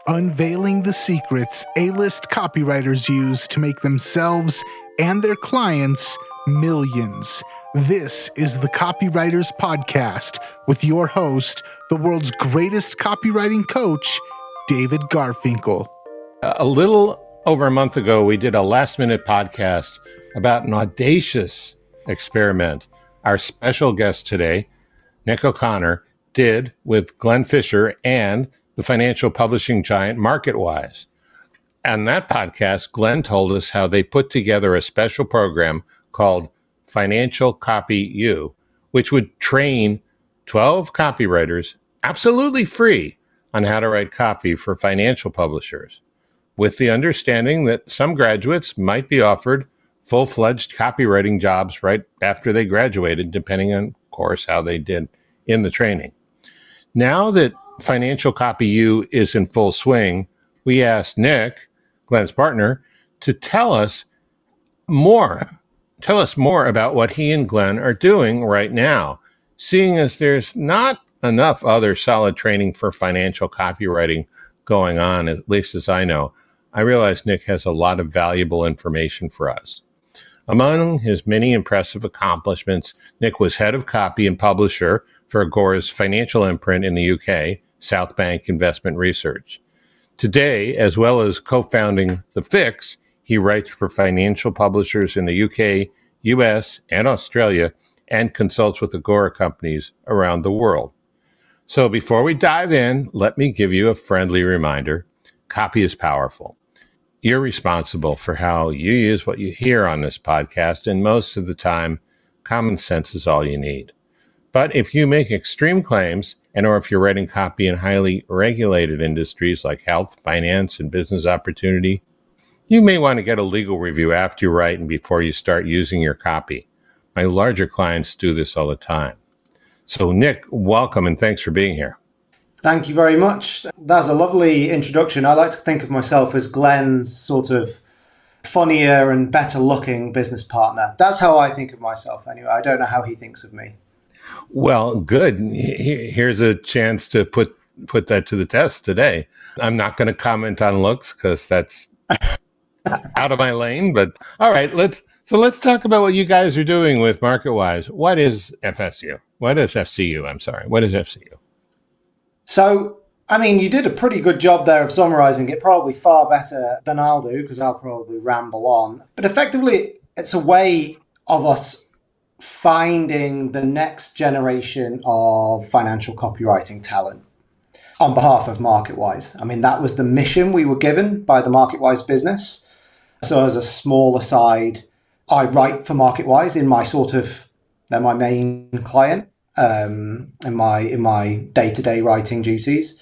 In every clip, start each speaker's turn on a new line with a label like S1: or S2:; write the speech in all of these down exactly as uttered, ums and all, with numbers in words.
S1: unveiling the secrets A-list copywriters use to make themselves and their clients millions. This is the Copywriters Podcast with your host, the world's greatest copywriting coach, David Garfinkel.
S2: A little over a month ago, we did a last-minute podcast about an audacious experiment our special guest today, Nick O'Connor, did with Glenn Fisher and the financial publishing giant MarketWise. On that podcast, Glenn told us how they put together a special program called Financial Copy U, which would train twelve copywriters absolutely free on how to write copy for financial publishers, with the understanding that some graduates might be offered full-fledged copywriting jobs right after they graduated, depending on, of course, how they did in the training. Now that Financial Copy U is in full swing, we asked Nick, Glenn's partner, to tell us more. Tell us more about what he and Glenn are doing right now, seeing as there's not enough other solid training for financial copywriting going on, at least as I know. I realize Nick has a lot of valuable information for us. Among his many impressive accomplishments, Nick was head of copy and publisher for Agora's financial imprint in the U K, South Bank Investment Research. Today, as well as co-founding The Fix, he writes for financial publishers in the U K, U S, and Australia, and consults with Agora companies around the world. So before we dive in, let me give you a friendly reminder. Copy is powerful. You're responsible for how you use what you hear on this podcast, and most of the time, common sense is all you need. But if you make extreme claims, and or if you're writing copy in highly regulated industries like health, finance, and business opportunity, you may want to get a legal review after you write and before you start using your copy. My larger clients do this all the time. So Nick, welcome and thanks for being here.
S3: Thank you very much. That's a lovely introduction. I like to think of myself as Glenn's sort of funnier and better looking business partner. That's how I think of myself anyway. I don't know how he thinks of me.
S2: Well, good. Here's a chance to put put that to the test today. I'm not going to comment on looks because that's out of my lane, but all right, let's so let's talk about what you guys are doing with MarketWise. What is F S U? What is F C U? I'm sorry. What is F C U?
S3: So, I mean, you did a pretty good job there of summarizing it, probably far better than I'll do because I'll probably ramble on. But effectively, it's a way of us finding the next generation of financial copywriting talent on behalf of MarketWise. I mean, that was the mission we were given by the MarketWise business. So as a small aside, I write for MarketWise in my sort of, they're my main client. Um, in my in my day-to-day writing duties.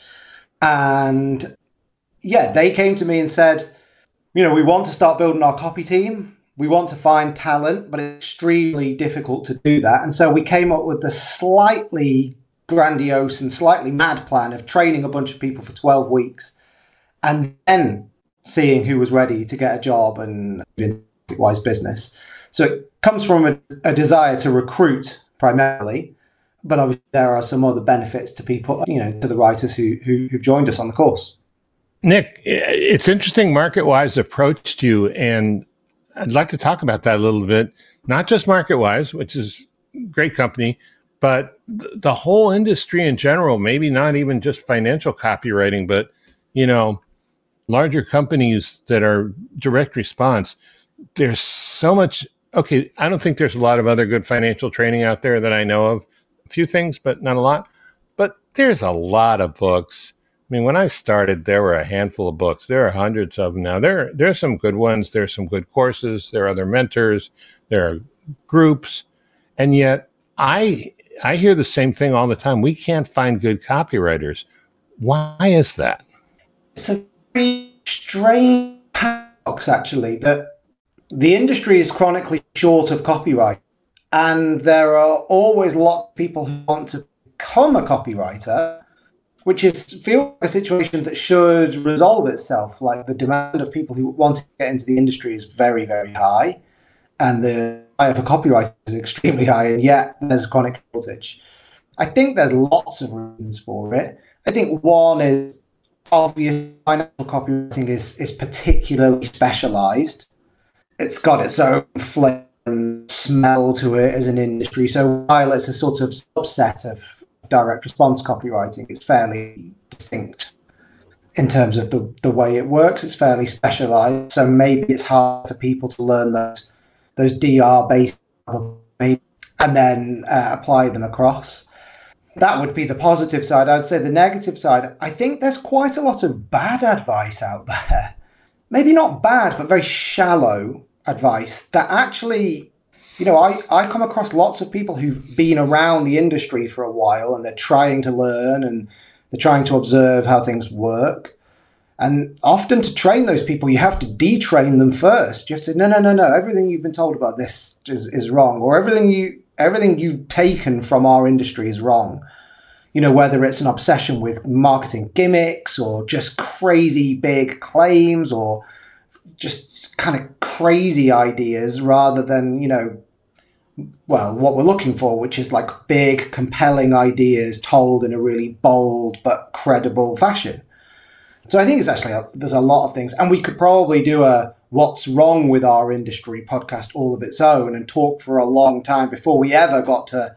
S3: And yeah, they came to me and said, you know, we want to start building our copy team. We want to find talent, but it's extremely difficult to do that. And so we came up with the slightly grandiose and slightly mad plan of training a bunch of people for twelve weeks and then seeing who was ready to get a job and in wise business. So it comes from a, a desire to recruit primarily. But obviously there are some other benefits to people, you know, to the writers who, who, who've joined us on the course.
S2: Nick, it's interesting MarketWise approached you, and I'd like to talk about that a little bit. Not just MarketWise, which is a great company, but the whole industry in general, maybe not even just financial copywriting, but, you know, larger companies that are direct response. There's so much, okay, I don't think there's a lot of other good financial training out there that I know of. A few things, but not a lot. But there's a lot of books. I mean, when I started, there were a handful of books. There are hundreds of them now. There, there are some good ones. There are some good courses. There are other mentors. There are groups. And yet, I I hear the same thing all the time. We can't find good copywriters. Why is that?
S3: It's a very strange paradox, actually, that the industry is chronically short of copyright. And there are always a lot of people who want to become a copywriter, which is feels like a situation that should resolve itself. Like the demand of people who want to get into the industry is very, very high. And the desire for copywriters is extremely high. And yet there's a chronic shortage. I think there's lots of reasons for it. I think one is obviously financial copywriting is, is particularly specialized. It's got its own flavor and smell to it as an industry. So while it's a sort of subset of direct response copywriting, it's fairly distinct in terms of the, the way it works. It's fairly specialized. So maybe it's hard for people to learn those, those D R-based and then uh, apply them across. That would be the positive side. I'd say the negative side, I think there's quite a lot of bad advice out there. Maybe not bad, but very shallow advice that actually, you know, I, I come across lots of people who've been around the industry for a while and they're trying to learn and they're trying to observe how things work. And often to train those people, you have to detrain them first. You have to say, no, no, no, no, everything you've been told about this is, is wrong, or everything you everything you've taken from our industry is wrong. You know, whether it's an obsession with marketing gimmicks or just crazy big claims or just kind of crazy ideas rather than, you know, well, what we're looking for, which is like big, compelling ideas told in a really bold but credible fashion. So I think it's actually, a, there's a lot of things. And we could probably do a What's Wrong with Our Industry podcast all of its own and talk for a long time before we ever got to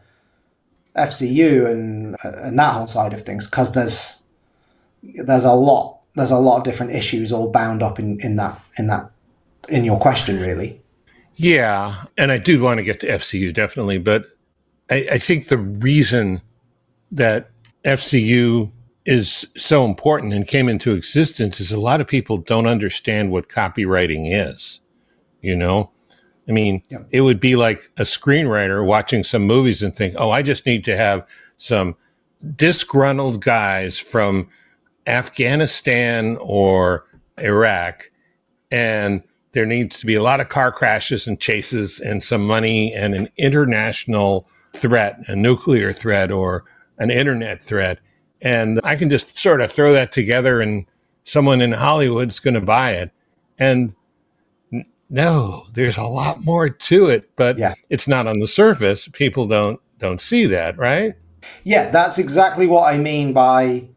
S3: F C U and and that whole side of things, because there's there's a lot there's a lot of different issues all bound up in, in that in that in your question, really.
S2: Yeah, and I do want to get to F C U definitely, but I, I think the reason that F C U is so important and came into existence is a lot of people don't understand what copywriting is. You know, I mean, yeah. It would be like a screenwriter watching some movies and think, oh, I just need to have some disgruntled guys from Afghanistan or Iraq, and there needs to be a lot of car crashes and chases and some money and an international threat, a nuclear threat or an internet threat. And I can just sort of throw that together and someone in Hollywood's going to buy it. And n- no, there's a lot more to it, but yeah. It's not on the surface. People don't don't see that, right?
S3: Yeah, that's exactly what I mean by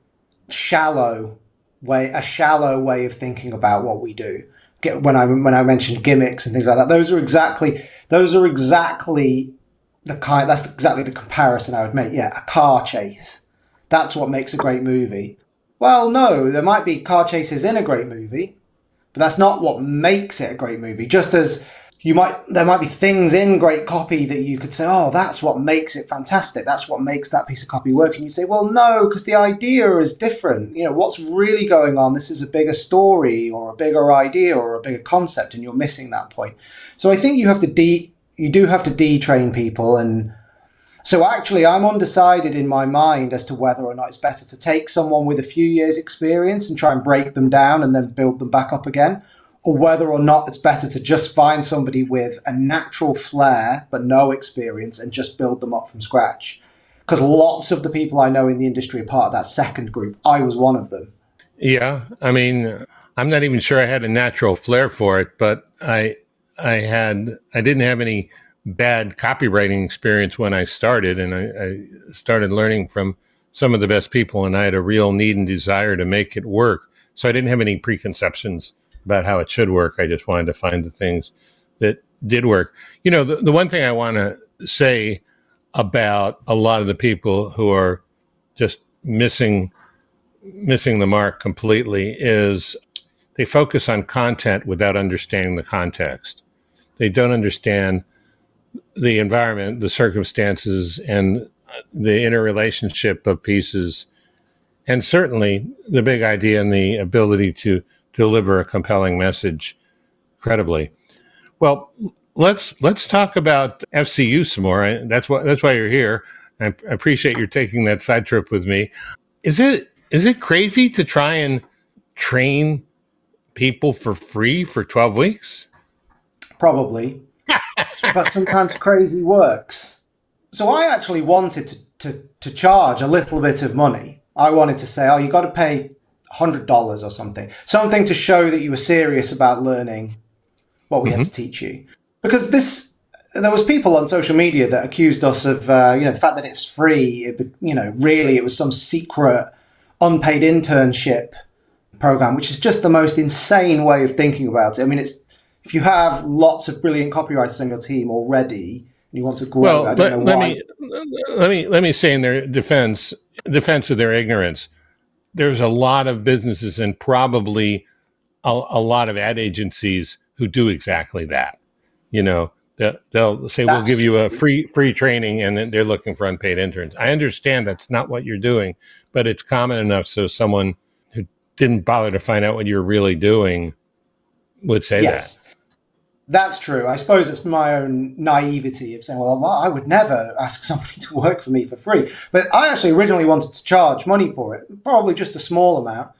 S3: shallow way, a shallow way of thinking about what we do. When I when I mentioned gimmicks and things like that, those are exactly those are exactly the kind. That's exactly the comparison I would make. Yeah, a car chase. That's what makes a great movie. Well, no, there might be car chases in a great movie, but that's not what makes it a great movie. Just as you might, there might be things in great copy that you could say, oh, that's what makes it fantastic. That's what makes that piece of copy work. And you say, well, no, because the idea is different. You know, what's really going on? This is a bigger story or a bigger idea or a bigger concept, and you're missing that point. So I think you have to de, you do have to detrain people. And so actually, I'm undecided in my mind as to whether or not it's better to take someone with a few years experience and try and break them down and then build them back up again, or whether or not it's better to just find somebody with a natural flair but no experience and just build them up from scratch. Because lots of the people I know in the industry are part of that second group. I was one of them.
S2: Yeah, I mean, I'm not even sure I had a natural flair for it, but I I had I didn't have any bad copywriting experience when I started, and I, I started learning from some of the best people, and I had a real need and desire to make it work. So I didn't have any preconceptions about how it should work. I just wanted to find the things that did work. You know, the, the one thing I want to say about a lot of the people who are just missing missing the mark completely is they focus on content without understanding the context. They don't understand the environment, the circumstances, and the interrelationship of pieces, and certainly the big idea and the ability to deliver a compelling message credibly. Well, let's let's talk about F C U some more. I, that's what that's why you're here. I, I appreciate you taking that side trip with me. Is it is it crazy to try and train people for free for twelve weeks?
S3: Probably. But sometimes crazy works. So I actually wanted to, to, to charge a little bit of money. I wanted to say, oh, you got to pay one hundred dollars or something. Something to show that you were serious about learning what we mm-hmm. had to teach you. Because this, there was people on social media that accused us of, uh, you know, the fact that it's free. It, you know, really it was some secret unpaid internship program, which is just the most insane way of thinking about it. I mean, it's if you have lots of brilliant copywriters on your team already and you want to grow,
S2: well,
S3: I don't
S2: let,
S3: know
S2: let
S3: why.
S2: me let me let me say in their defense defense of their ignorance, there's a lot of businesses and probably a, a lot of ad agencies who do exactly that. You know, they'll, they'll say,
S3: That's
S2: we'll give you
S3: true.
S2: a free free training, and then they're looking for unpaid interns. I understand that's not what you're doing, but it's common enough so someone who didn't bother to find out what you're really doing would say
S3: Yes.
S2: that.
S3: That's true. I suppose it's my own naivety of saying, well, I would never ask somebody to work for me for free. But I actually originally wanted to charge money for it, probably just a small amount,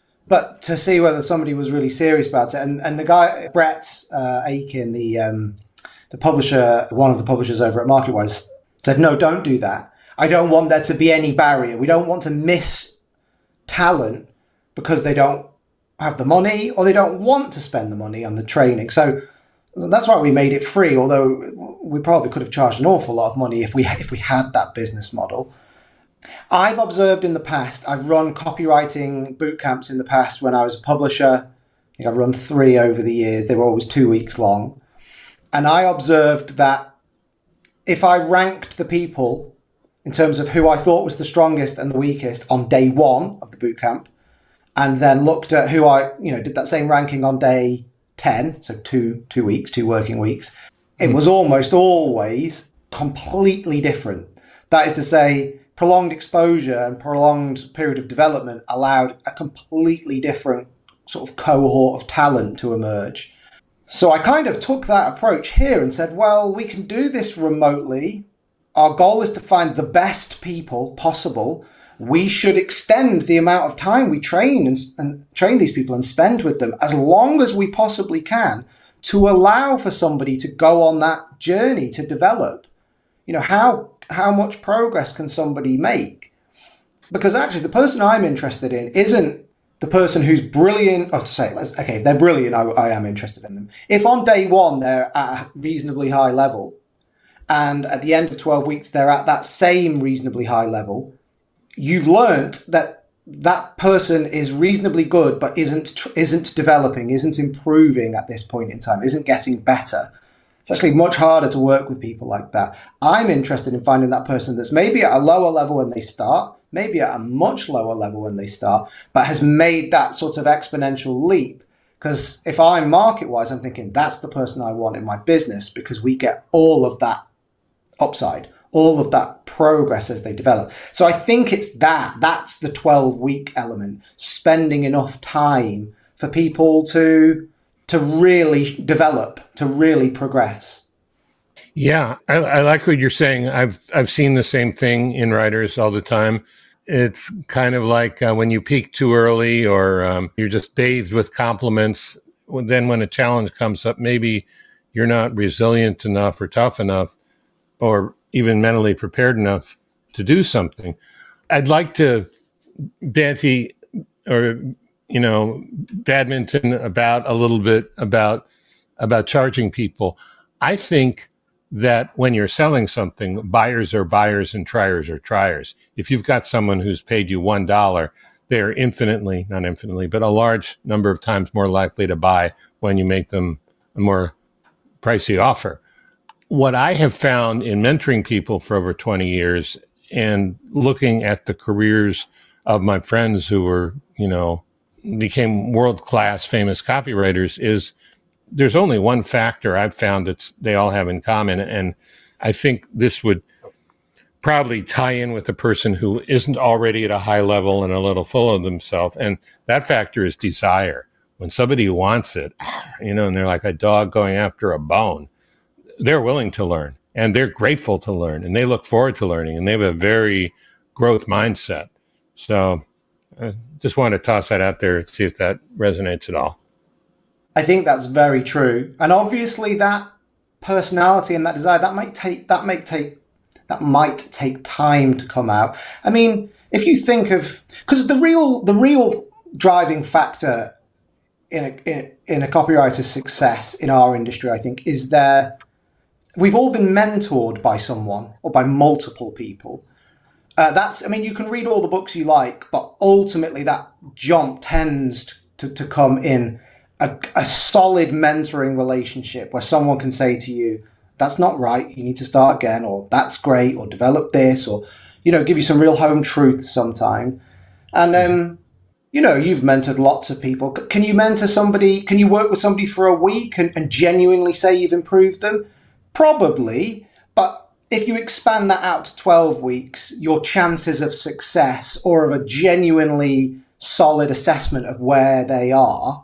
S3: but to see whether somebody was really serious about it. And and the guy, Brett uh, Aiken, the um, the publisher, one of the publishers over at MarketWise, said, no, don't do that. I don't want there to be any barrier. We don't want to miss talent because they don't have the money or they don't want to spend the money on the training. So that's why we made it free, although we probably could have charged an awful lot of money if we if we had that business model. I've observed in the past, I've run copywriting boot camps in the past when I was a publisher. I think I've run three over the years. They were always two weeks long. And I observed that if I ranked the people in terms of who I thought was the strongest and the weakest on day one of the boot camp, and then looked at who I, you know, did that same ranking on day ten, so two two weeks, two working weeks, it was almost always completely different. That is to say, prolonged exposure and prolonged period of development allowed a completely different sort of cohort of talent to emerge. So I kind of took that approach here and said, well, we can do this remotely. Our goal is to find the best people possible. We should extend the amount of time we train and, and train these people and spend with them as long as we possibly can to allow for somebody to go on that journey to develop. You know, how how much progress can somebody make? Because actually the person I'm interested in isn't the person who's brilliant. Oh, to say, let's, okay, if they're brilliant, I, I am interested in them. If on day one they're at a reasonably high level and at the end of twelve weeks they're at that same reasonably high level, you've learnt that that person is reasonably good, but isn't isn't developing, isn't improving at this point in time, isn't getting better. It's actually much harder to work with people like that. I'm interested in finding that person that's maybe at a lower level when they start, maybe at a much lower level when they start, but has made that sort of exponential leap. Because if I'm MarketWise, I'm thinking that's the person I want in my business because we get all of that upside, all of that progress as they develop. So I think it's that, that's the twelve week element, spending enough time for people to, to really develop, to really progress.
S2: Yeah, I, I like what you're saying. I've, I've seen the same thing in writers all the time. It's kind of like uh, when you peak too early or um, you're just bathed with compliments. Then when a challenge comes up, maybe you're not resilient enough or tough enough or even mentally prepared enough to do something. I'd like to banty or, you know, badminton about a little bit about, about charging people. I think that when you're selling something, buyers are buyers and triers are triers. If you've got someone who's paid you one dollar, they're infinitely, not infinitely, but a large number of times more likely to buy when you make them a more pricey offer. What I have found in mentoring people for over twenty years and looking at the careers of my friends who were, you know, became world-class famous copywriters is there's only one factor I've found that they all have in common. And I think this would probably tie in with a person who isn't already at a high level and a little full of themselves. And that factor is desire. When somebody wants it, you know, and they're like a dog going after a bone, they're willing to learn and they're grateful to learn and they look forward to learning and they have a very growth mindset. So I just want to toss that out there to see if that resonates at all.
S3: I think that's very true. And obviously that personality and that desire, that might take, that might take, that might take time to come out. I mean, if you think of, because the real, the real driving factor in a, in, in a copywriter's success in our industry, I think, is their, we've all been mentored by someone or by multiple people. Uh, that's, I mean, you can read all the books you like, but ultimately that jump tends to, to come in a, a solid mentoring relationship where someone can say to you, that's not right, you need to start again, or that's great, or develop this, or, you know, give you some real home truths sometime. And then, um, you know, you've mentored lots of people. Can you mentor somebody, can you work with somebody for a week and, and genuinely say you've improved them? Probably, but if you expand that out to twelve weeks, your chances of success or of a genuinely solid assessment of where they are,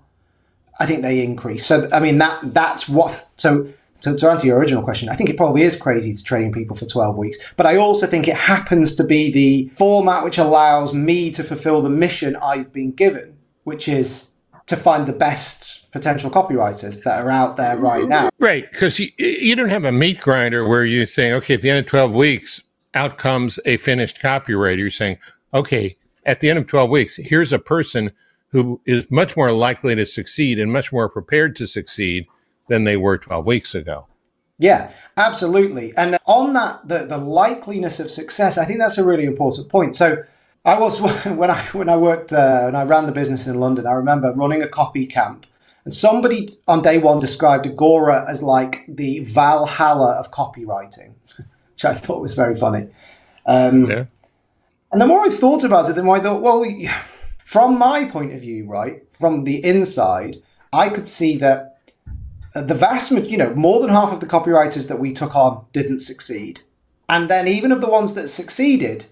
S3: I think they increase. So, I mean, that that's what, so to, to answer your original question, I think it probably is crazy to train people for twelve weeks, but I also think it happens to be the format which allows me to fulfill the mission I've been given, which is to find the best potential copywriters that are out there right now.
S2: Right, because you, you don't have a meat grinder where you're saying, okay, at the end of twelve weeks, out comes a finished copywriter. You're saying, okay, at the end of twelve weeks, here's a person who is much more likely to succeed and much more prepared to succeed than they were twelve weeks ago.
S3: Yeah, absolutely. And on that, the, the likeliness of success, I think that's a really important point. So I was, when I when I worked, uh, when I ran the business in London, I remember running a copy camp. And somebody on day one described Agora as like the Valhalla of copywriting, which I thought was very funny. Um, yeah. And the more I thought about it, the more I thought, well, from my point of view, right, from the inside, I could see that the vast, you know, more than half of the copywriters that we took on didn't succeed. And then even of the ones that succeeded,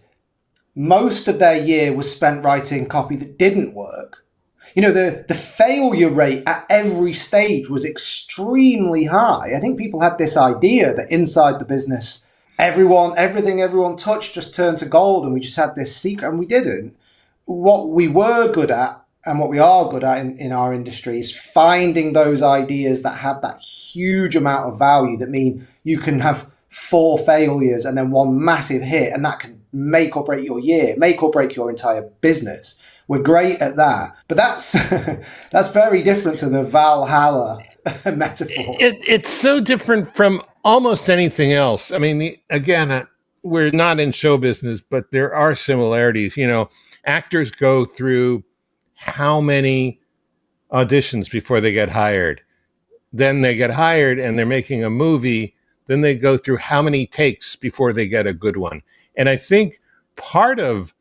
S3: most of their year was spent writing copy that didn't work. You know, the, the failure rate at every stage was extremely high. I think people had this idea that inside the business, everyone, everything everyone touched just turned to gold and we just had this secret, and we didn't. What we were good at and what we are good at in, in our industry is finding those ideas that have that huge amount of value, that mean you can have four failures and then one massive hit, and that can make or break your year, make or break your entire business. We're great at that, but that's that's very different to the Valhalla metaphor.
S2: It, it's so different from almost anything else. I mean, the, again, uh, we're not in show business, but there are similarities. You know, actors go through how many auditions before they get hired? Then they get hired and they're making a movie. Then they go through how many takes before they get a good one? And I think part of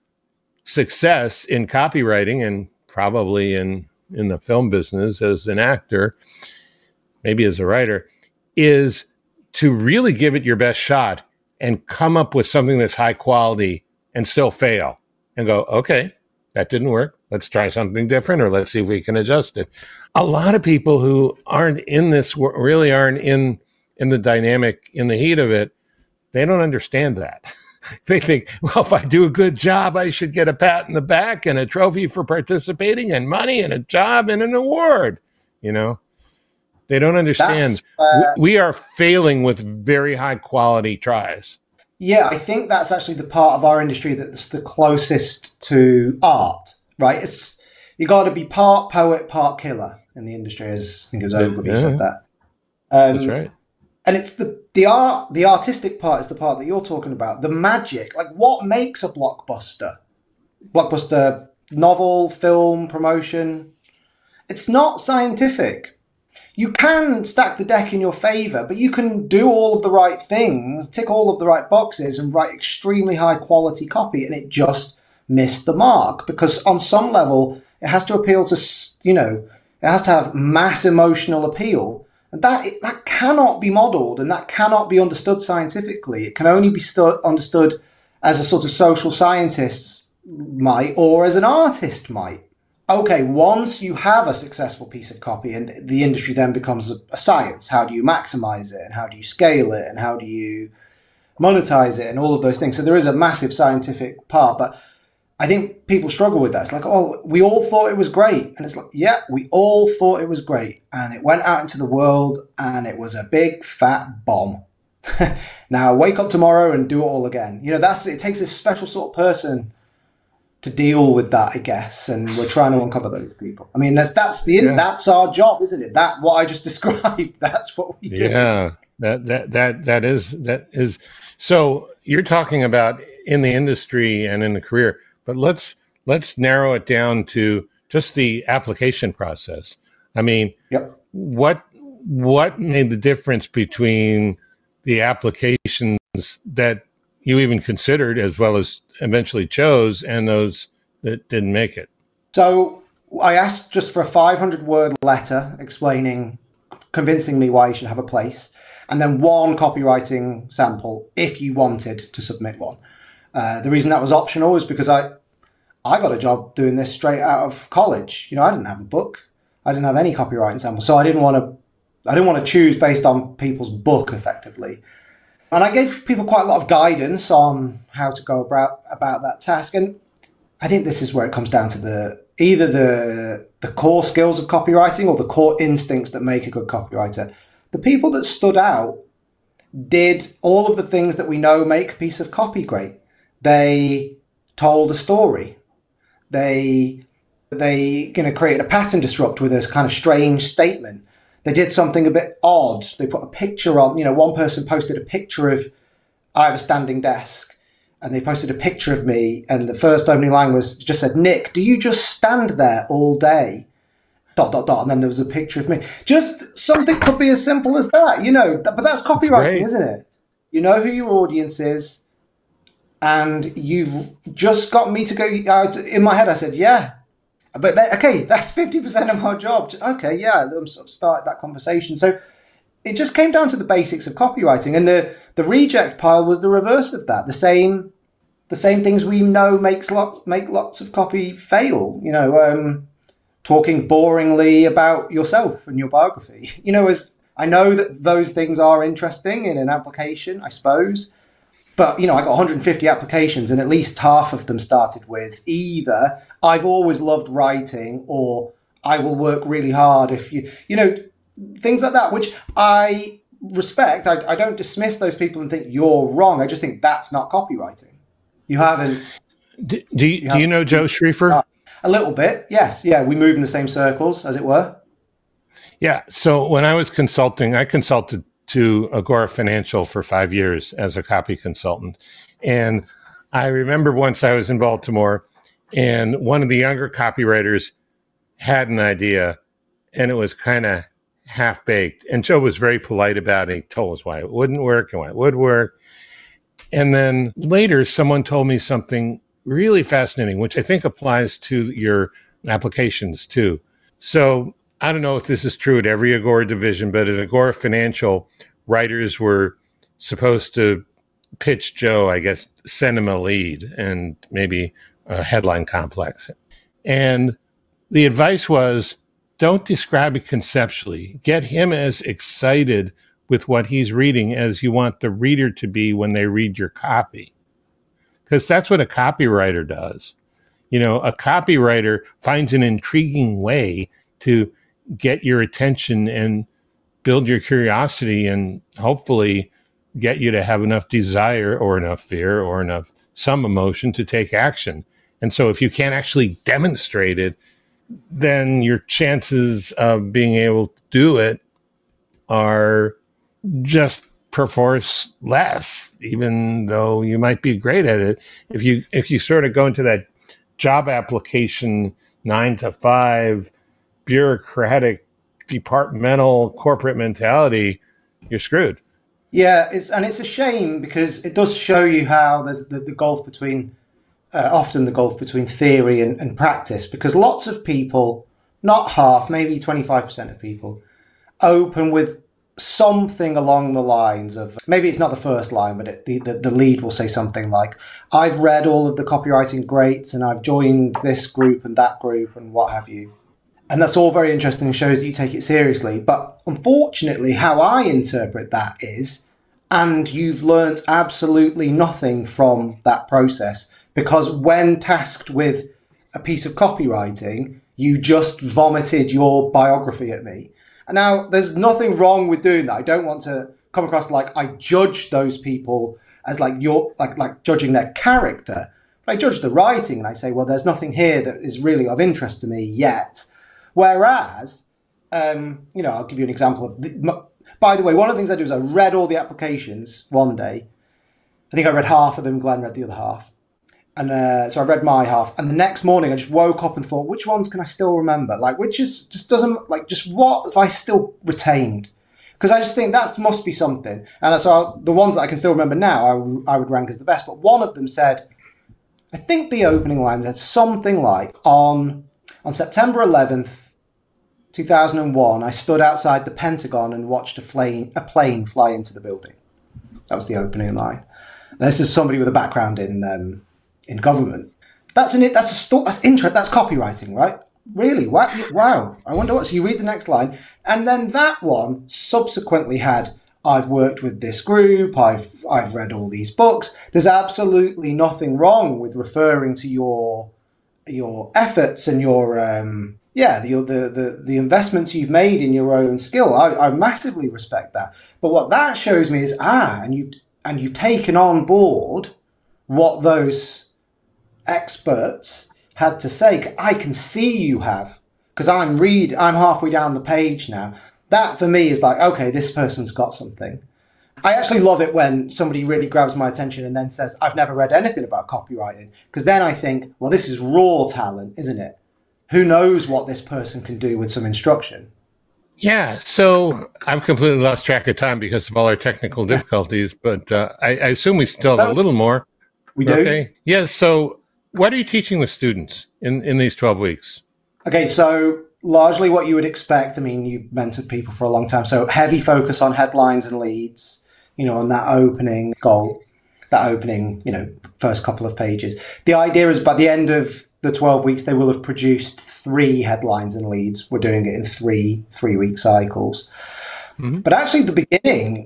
S2: success in copywriting, and probably in, in the film business as an actor, maybe as a writer, is to really give it your best shot and come up with something that's high quality and still fail and go, okay, that didn't work. Let's try something different, or let's see if we can adjust it. A lot of people who aren't in this, really aren't in, in the dynamic, in the heat of it, they don't understand that. They think, well, if I do a good job, I should get a pat in the back and a trophy for participating and money and a job and an award. You know, they don't understand. Uh, we are failing with very high quality tries.
S3: Yeah, I think that's actually the part of our industry that's the closest to art, right? It's you got to be part poet, part killer in the industry, as I think it was Ogilvy yeah. said that. Um,
S2: that's right.
S3: And it's the, the art, the artistic part is the part that you're talking about. The magic, like what makes a blockbuster? Blockbuster novel, film, promotion. It's not scientific. You can stack the deck in your favor, but you can do all of the right things, tick all of the right boxes and write extremely high quality copy, and it just missed the mark because on some level it has to appeal to, you know, it has to have mass emotional appeal. And that that cannot be modeled and that cannot be understood scientifically. It can only be stu- understood as a sort of social scientist might or as an artist might. Okay, once you have a successful piece of copy and the industry then becomes a, a science, how do you maximize it and how do you scale it and how do you monetize it and all of those things. So there is a massive scientific part, but I think people struggle with that. It's like, oh, we all thought it was great. And it's like, yeah, we all thought it was great. And it went out into the world and it was a big fat bomb. Now wake up tomorrow and do it all again. You know, that's, it takes a special sort of person to deal with that, I guess. And we're trying to uncover those people. I mean, that's, that's the, yeah. that's our job, isn't it? That, what I just described, that's what we do.
S2: Yeah, that, that, that, that is, that is. So you're talking about in the industry and in the career, but let's let's narrow it down to just the application process. I mean,
S3: Yep.
S2: what what made the difference between the applications that you even considered as well as eventually chose and those that didn't make it?
S3: So I asked just for a five hundred word letter explaining, convincing me why you should have a place, and then one copywriting sample if you wanted to submit one. Uh, the reason that was optional is because I, I got a job doing this straight out of college. You know, I didn't have a book. I didn't have any copywriting samples. So I didn't want to, I didn't want to choose based on people's book effectively. And I gave people quite a lot of guidance on how to go about, about that task. And I think this is where it comes down to the, either the, the core skills of copywriting or the core instincts that make a good copywriter. The people that stood out did all of the things that we know make a piece of copy great. They told a story. They they you know created a pattern disrupt with a kind of strange statement. They did something a bit odd. They put a picture on. You know, one person posted a picture of I have a standing desk, and they posted a picture of me, and the first opening line was just said, "Nick, do you just stand there all day?" Dot dot dot, and then there was a picture of me. Just something could be as simple as that, you know. But that's copywriting,
S2: That's
S3: isn't it? You know who your audience is. And you've just got me to go out. In my head, I said, yeah. But then, okay, that's fifty percent of our job. Okay, yeah, I'm sort of started that conversation. So it just came down to the basics of copywriting. And the, the reject pile was the reverse of that. The same the same things we know makes lots, make lots of copy fail. You know, um, talking boringly about yourself and your biography. You know, as I know that those things are interesting in an application, I suppose. But, you know, I got one hundred fifty applications and at least half of them started with either I've always loved writing or I will work really hard if you, you know, things like that, which I respect. I, I don't dismiss those people and think you're wrong. I just think that's not copywriting. You haven't.
S2: Do, do, you,
S3: you,
S2: do you know Joe Schriefer?
S3: Uh, a little bit, yes. Yeah, we move in the same circles, as it were.
S2: Yeah. So when I was consulting, I consulted to Agora Financial for five years as a copy consultant. And I remember once I was in Baltimore and one of the younger copywriters had an idea and it was kind of half baked. And Joe was very polite about it. He told us why it wouldn't work and why it would work. And then later, someone told me something really fascinating, which I think applies to your applications too. So I don't know if this is true at every Agora division, but at Agora Financial, writers were supposed to pitch Joe, I guess, send him a lead and maybe a headline complex. And the advice was, don't describe it conceptually. Get him as excited with what he's reading as you want the reader to be when they read your copy. Because that's what a copywriter does. You know, a copywriter finds an intriguing way to get your attention and build your curiosity and hopefully get you to have enough desire or enough fear or enough some emotion to take action. And so if you can't actually demonstrate it, then your chances of being able to do it are just perforce less, even though you might be great at it. If you if you sort of go into that job application nine to five bureaucratic, departmental, corporate mentality, you're screwed.
S3: Yeah, it's and it's a shame because it does show you how there's the, the gulf between, uh, often the gulf between theory and, and practice, because lots of people, not half, maybe twenty-five percent of people, open with something along the lines of, maybe it's not the first line, but it, the, the, the lead will say something like, I've read all of the copywriting greats and I've joined this group and that group and what have you. And that's all very interesting and shows that you take it seriously. But unfortunately, how I interpret that is, and you've learnt absolutely nothing from that process, because when tasked with a piece of copywriting, you just vomited your biography at me. And now there's nothing wrong with doing that. I don't want to come across like I judge those people as like you're like, like judging their character. But I judge the writing and I say, well, there's nothing here that is really of interest to me yet. Whereas, um, you know, I'll give you an example of, the, by the way, one of the things I do is I read all the applications one day I think I read half of them. Glenn read the other half. And uh, so I read my half. And the next morning I just woke up and thought, which ones can I still remember? Like, which is just doesn't, like, just what have I still retained? Because I just think that must be something. And so I, the ones that I can still remember now, I, w- I would rank as the best. But one of them said, I think the opening line said something like, on on September eleventh, two thousand one, I stood outside the Pentagon and watched a, flame, a plane fly into the building. That was the opening line. And this is somebody with a background in um, in government. That's an that's a sto- that's interest. That's copywriting, right? Really? Wow! Wow! I wonder what. So you read the next line, and then that one subsequently had, I've worked with this group. I've I've read all these books. There's absolutely nothing wrong with referring to your your efforts and your um, yeah the, the the the investments you've made in your own skill. I, I massively respect that. But what that shows me is ah, and you and you've taken on board what those experts had to say. I can see you have, because I'm read I'm halfway down the page now. That for me is like, okay, this person's got something. I actually love it when somebody really grabs my attention and then says, I've never read anything about copywriting, because then I think, well, this is raw talent, isn't it? Who knows what this person can do with some instruction?
S2: Yeah, so I've completely lost track of time because of all our technical difficulties, but uh, I, I assume we still have a little more.
S3: We do?
S2: Okay. Yes, so what are you teaching the students in, in these twelve weeks?
S3: Okay, so largely what you would expect. I mean, you've mentored people for a long time, so heavy focus on headlines and leads, you know, on that opening goal, that opening, you know, first couple of pages. The idea is by the end of the twelve weeks, they will have produced three headlines and leads. We're doing it in three three-week cycles. Mm-hmm. But actually, the beginning,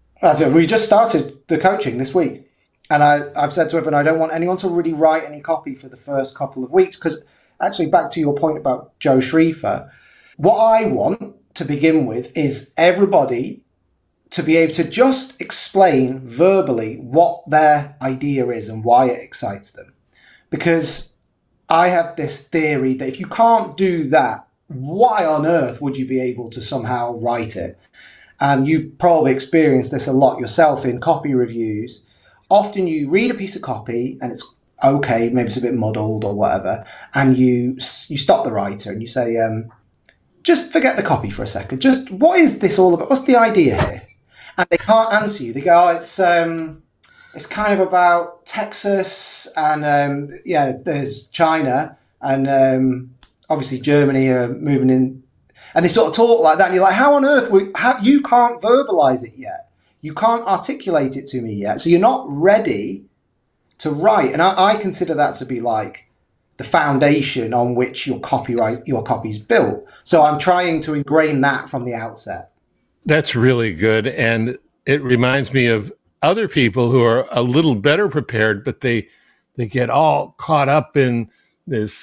S3: we just started the coaching this week. And I, I've said to everyone, I don't want anyone to really write any copy for the first couple of weeks, because actually, back to your point about Joe Schriefer, what I want to begin with is everybody to be able to just explain verbally what their idea is and why it excites them. Because I have this theory that if you can't do that, why on earth would you be able to somehow write it? And you've probably experienced this a lot yourself in copy reviews. Often you read a piece of copy and it's okay, maybe it's a bit muddled or whatever, and you you stop the writer and you say, um, just forget the copy for a second. Just what is this all about? What's the idea here? And they can't answer you. They go, oh, it's um, it's kind of about Texas and um, yeah, there's China and um, obviously Germany are moving in, and they sort of talk like that. And you're like, how on earth? Would, how, you can't verbalize it yet. You can't articulate it to me yet. So you're not ready to write. And I, I consider that to be like the foundation on which your copyright, your copy's built. So I'm trying to ingrain that from the outset.
S2: That's really good. And it reminds me of other people who are a little better prepared, but they they get all caught up in this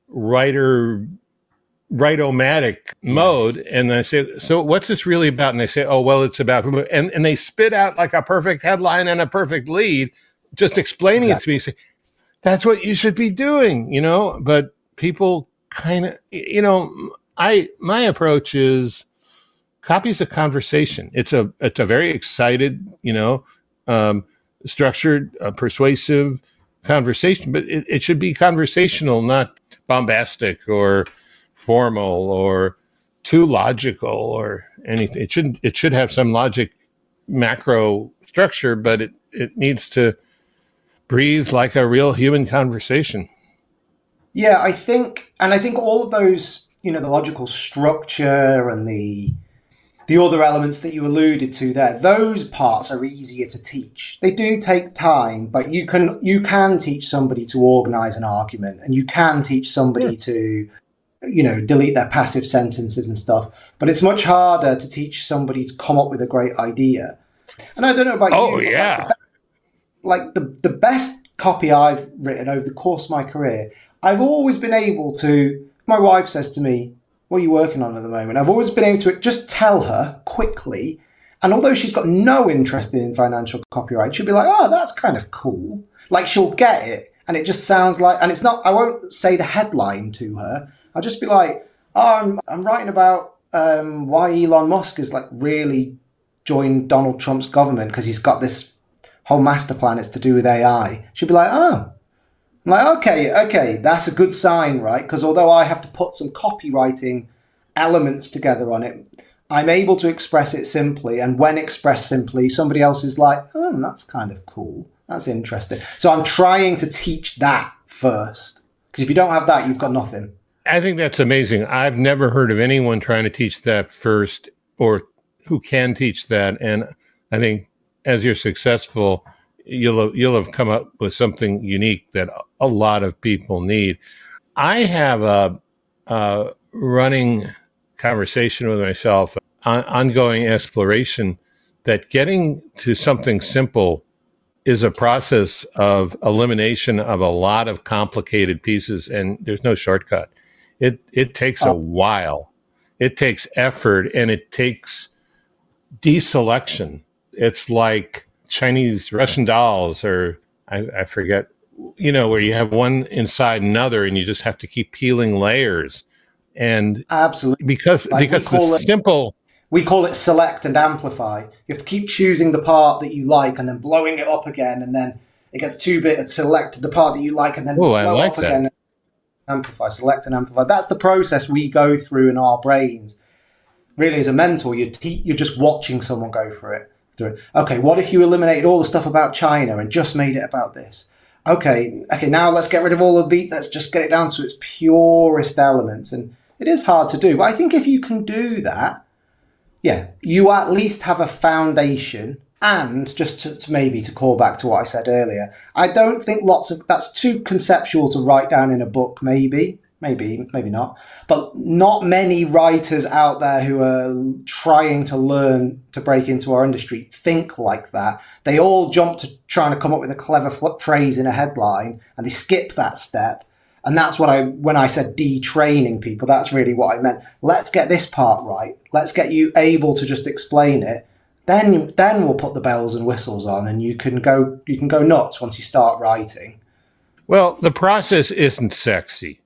S2: writer write-o-matic mode. Yes. And I say, so what's this really about? And they say, oh, well, it's about, and, and they spit out like a perfect headline and a perfect lead, just explaining exactly. it to me. Say, that's what you should be doing, you know, but people kind of, you know, I, my approach is copy's a conversation. It's a, it's a very excited, you know, um, structured, uh, persuasive conversation, but it, it should be conversational, not bombastic or formal or too logical or anything. It shouldn't, it should have some logic macro structure, but it, it needs to breathe like a real human conversation.
S3: Yeah, I think, and I think all of those, you know, the logical structure and the the other elements that you alluded to there, those parts are easier to teach. They do take time, but you can you can teach somebody to organize an argument, and you can teach somebody yeah. to, you know, delete their passive sentences and stuff. But it's much harder to teach somebody to come up with a great idea. And I don't know about
S2: oh,
S3: you.
S2: Oh, yeah.
S3: Like, like the, the best copy I've written over the course of my career, I've always been able to, my wife says to me, what are you working on at the moment? I've always been able to just tell her quickly. And although she's got no interest in financial copyright, she'll be like, oh, that's kind of cool. Like, she'll get it. And it just sounds like, and it's not, I won't say the headline to her. I'll just be like, oh, I'm, I'm writing about um, why Elon Musk has like really joined Donald Trump's government because he's got this whole master plan is to do with A I. She'd be like, oh. I'm like, okay, okay, that's a good sign, right? Because although I have to put some copywriting elements together on it, I'm able to express it simply. And when expressed simply, somebody else is like, oh, that's kind of cool. That's interesting. So I'm trying to teach that first. Because if you don't have that, you've got nothing.
S2: I think that's amazing. I've never heard of anyone trying to teach that first or who can teach that. And I think as you're successful, you'll have, you'll have come up with something unique that a lot of people need. I have a, a running conversation with myself, on, ongoing exploration, that getting to something simple is a process of elimination of a lot of complicated pieces, and there's no shortcut. It it takes a while. It takes effort, and it takes deselection. It's like Chinese Russian dolls, or I, I forget, you know, where you have one inside another, and you just have to keep peeling layers. And
S3: absolutely,
S2: because
S3: like
S2: because the
S3: it,
S2: simple.
S3: We call it select and amplify. You have to keep choosing the part that you like and then blowing it up again, and then it gets too big and select the part that you like and then
S2: Ooh,
S3: blow
S2: I like
S3: up
S2: that.
S3: again. Amplify, select and amplify. That's the process we go through in our brains. Really, as a mentor, you're, te- you're just watching someone go through it. Through it. Okay, what if you eliminated all the stuff about China and just made it about this? Okay, okay, now let's get rid of all of the, let's just get it down to its purest elements. And it is hard to do, but I think if you can do that, yeah, you at least have a foundation. And just to, to maybe to call back to what I said earlier, I don't think lots of, that's too conceptual to write down in a book, maybe, maybe, maybe not. But not many writers out there who are trying to learn to break into our industry think like that. They all jump to trying to come up with a clever f- phrase in a headline, and they skip that step. And that's what I, when I said detraining people, that's really what I meant. Let's get this part right. Let's get you able to just explain it. Then, then we'll put the bells and whistles on, and you can go, you can go nuts once you start writing.
S2: Well, the process isn't sexy,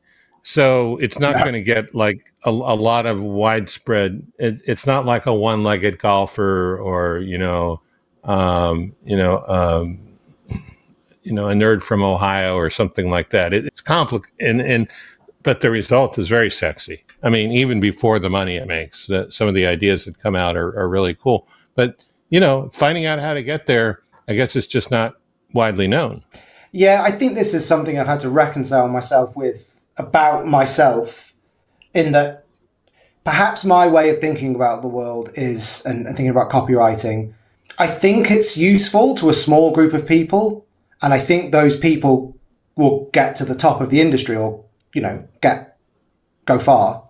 S2: so it's not going to get like a, a lot of widespread. It, it's not like a one-legged golfer, or you know, um, you know. Um, you know, a nerd from Ohio or something like that. It, it's complicated, and, and but the result is very sexy. I mean, even before the money it makes, that some of the ideas that come out are, are really cool. But, you know, finding out how to get there, I guess it's just not widely known.
S3: Yeah, I think this is something I've had to reconcile myself with about myself, in that perhaps my way of thinking about the world is, and, and thinking about copywriting, I think it's useful to a small group of people. And I think those people will get to the top of the industry, or, you know, get go far.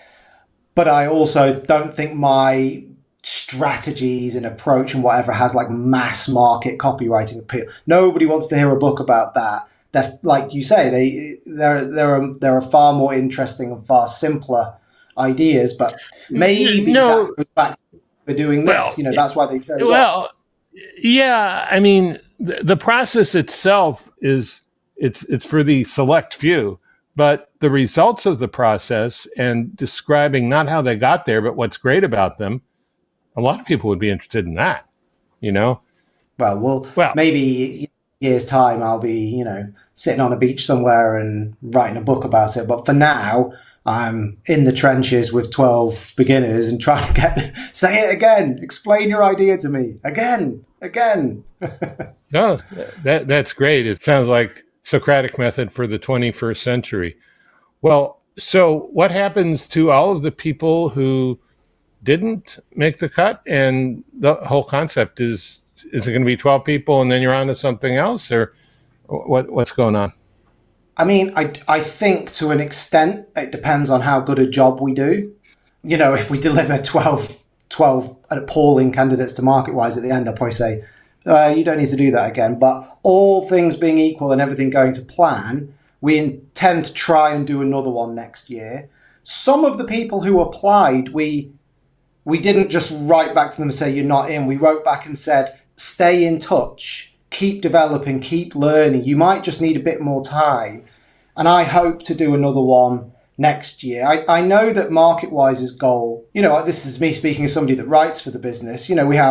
S3: But I also don't think my strategies and approach and whatever has like mass market copywriting appeal. Nobody wants to hear a book about that. They're, like you say, they there there are there are far more interesting and far simpler ideas. But maybe
S2: no,
S3: that goes back to doing this. Well, you know, that's why they chose
S2: well,
S3: us.
S2: Yeah, I mean, the, the process itself is it's it's for the select few, but the results of the process and describing not how they got there, but what's great about them, a lot of people would be interested in that, you know?
S3: Well, well, well maybe years time I'll be, you know, sitting on a beach somewhere and writing a book about it. But for now, I'm in the trenches with twelve beginners and trying to get, say it again, explain your idea to me again, again.
S2: No, that that's great. It sounds like Socratic method for the twenty-first century. Well, so what happens to all of the people who didn't make the cut? And the whole concept is, is it going to be twelve people and then you're on to something else, or what? what's going on?
S3: I mean, I, I think to an extent, it depends on how good a job we do. You know, if we deliver twelve, twelve appalling candidates to MarketWise at the end, they'll probably say, uh, you don't need to do that again. But all things being equal and everything going to plan, we intend to try and do another one next year. Some of the people who applied, we we didn't just write back to them and say, you're not in. We wrote back and said, stay in touch. Keep developing, keep learning. You might just need a bit more time. And I hope to do another one next year. I, I know that MarketWise's goal, you know, this is me speaking as somebody that writes for the business. You know, we have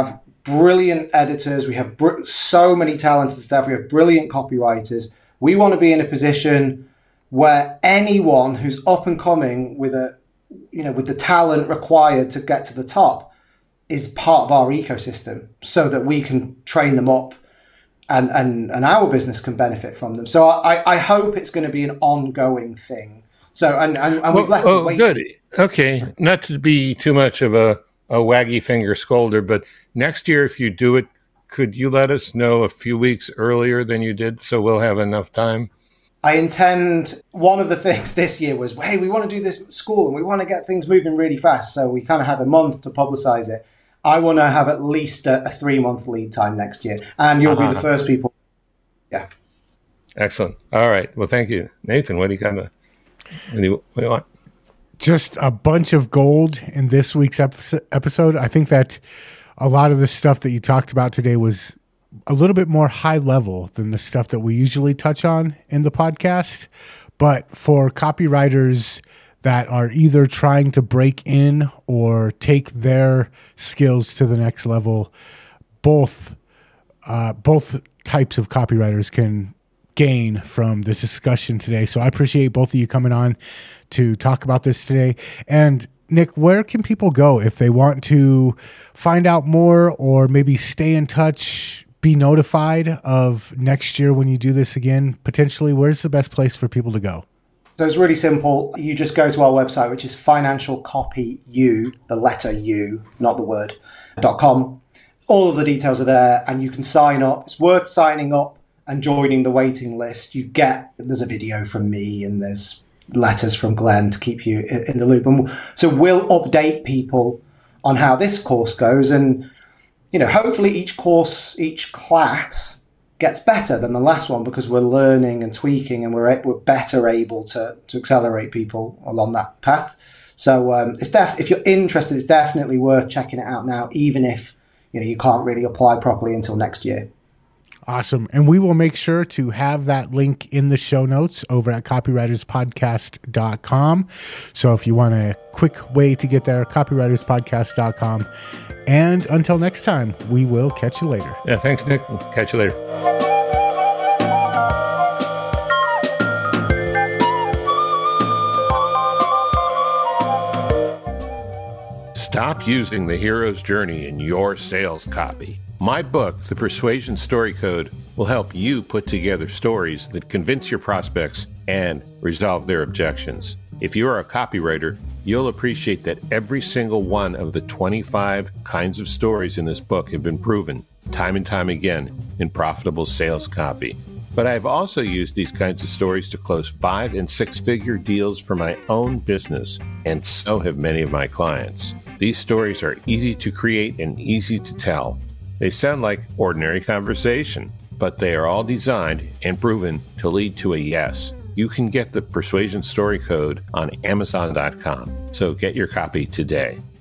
S3: brilliant editors. We have br- so many talented staff. We have brilliant copywriters. We want to be in a position where anyone who's up and coming with a, you know, with the talent required to get to the top is part of our ecosystem, so that we can train them up and, and, and our business can benefit from them. So I, I hope it's going to be an ongoing thing. So, and, and, and we've left
S2: oh,
S3: the waiting.
S2: Good. Okay. Not to be too much of a, a waggy finger scolder, but next year, if you do it, could you let us know a few weeks earlier than you did, so we'll have enough time?
S3: I intend, one of the things this year was, hey, we want to do this at school and we want to get things moving really fast. So we kind of had a month to publicize it. I want to have at least a, a three month lead time next year. And you'll uh-huh. be the first people. Yeah.
S2: Excellent. All right. Well, thank you. Nathan, what do you got? What do you, what do you want?
S1: Just a bunch of gold in this week's episode. I think that a lot of the stuff that you talked about today was a little bit more high level than the stuff that we usually touch on in the podcast. But for copywriters that are either trying to break in or take their skills to the next level, both uh, both types of copywriters can gain from the discussion today. So I appreciate both of you coming on to talk about this today. And Nick, where can people go if they want to find out more or maybe stay in touch, be notified of next year when you do this again, potentially? Where's the best place for people to go?
S3: So it's really simple. You just go to our website, which is financial copy u, the letter U, not the word, dot com. All of the details are there and you can sign up. It's worth signing up and joining the waiting list. You get, there's a video from me and there's letters from Glenn to keep you in the loop. And so we'll update people on how this course goes. And, you know, hopefully each course, each class gets better than the last one because we're learning and tweaking and we're we're better able to to accelerate people along that path. So um, it's def- if you're interested, it's definitely worth checking it out now, even if, you know, you can't really apply properly until next year.
S1: Awesome. And we will make sure to have that link in the show notes over at copywriters podcast dot com. So if you want a quick way to get there, copywriters podcast dot com. And until next time, we will catch you later.
S2: Yeah, thanks, Nick. We'll catch you later. Stop using the hero's journey in your sales copy. My book, The Persuasion Story Code, will help you put together stories that convince your prospects and resolve their objections. If you are a copywriter, you'll appreciate that every single one of the twenty-five kinds of stories in this book have been proven time and time again in profitable sales copy. But I've also used these kinds of stories to close five and six figure deals for my own business, and so have many of my clients. These stories are easy to create and easy to tell. They sound like ordinary conversation, but they are all designed and proven to lead to a yes. You can get the Persuasion Story Code on amazon dot com, so get your copy today.